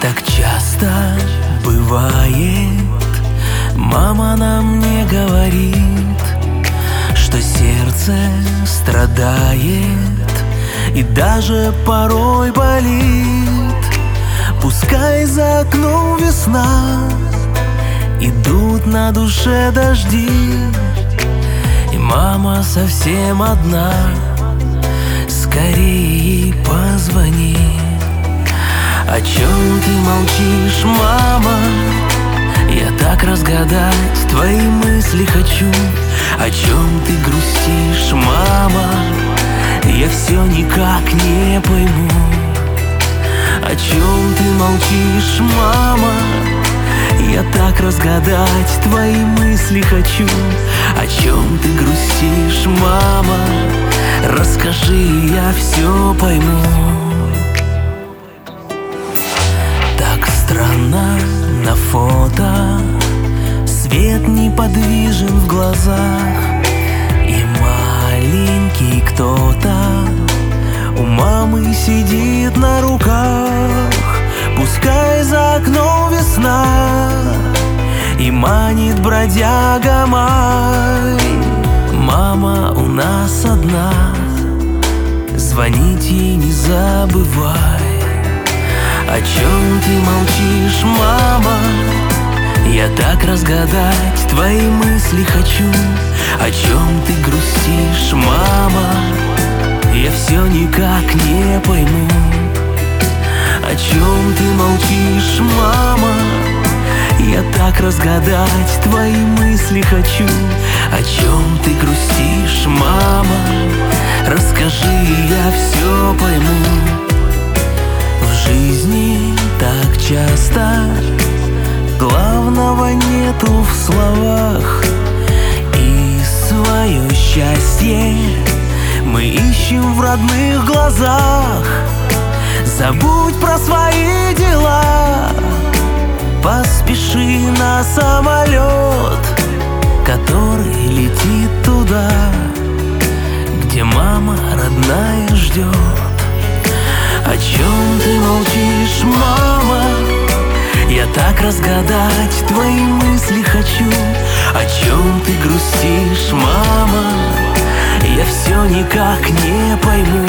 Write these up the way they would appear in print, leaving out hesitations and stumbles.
Так часто бывает, мама нам не говорит, что сердце страдает и даже порой болит. Пускай за окном весна, идут на душе дожди, и мама совсем одна, скорее ей позвони. О чем ты молчишь, мама? Я так разгадать твои мысли хочу. О чем ты грустишь, мама? Я все никак не пойму. О чем ты молчишь, мама? Я так разгадать твои мысли хочу. О чем ты грустишь, мама? Расскажи, я все пойму. Так странно на фото, свет неподвижен в глазах, и маленький кто-то у мамы сидит на руках. Пускай за окном весна и манит бродяга май, мама у нас одна, звонить ей не забывай. О чем ты молчишь, мама? Я так разгадать твои мысли хочу. О чем ты грустишь, мама? Я все никак не пойму. О чем ты молчишь, мама? Я так разгадать твои мысли хочу. О чем ты грустишь, мама? Расскажи, я все пойму. В жизни так часто главного нету в словах, и свое счастье мы ищем в родных глазах. Забудь про свои дела, поспеши на самолет, который летит туда, где мама родная ждет. О чем ты молчишь, мама? Я так разгадать твои мысли хочу. О чем ты грустишь, мама? Я все никак не пойму.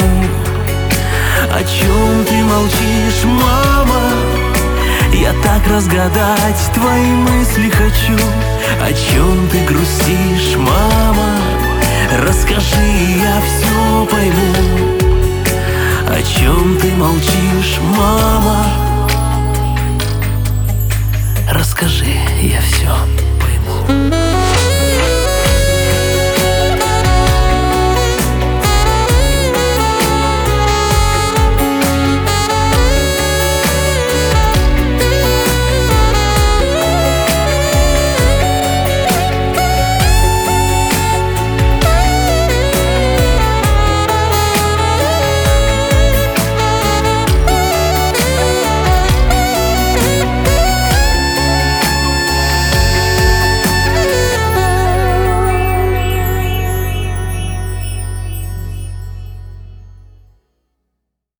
О чем ты молчишь, мама? Я так разгадать твои мысли хочу. О чем ты грустишь, мама? Расскажи, я все пойму. О чем ты молчишь, мама? Расскажи, я все пойму.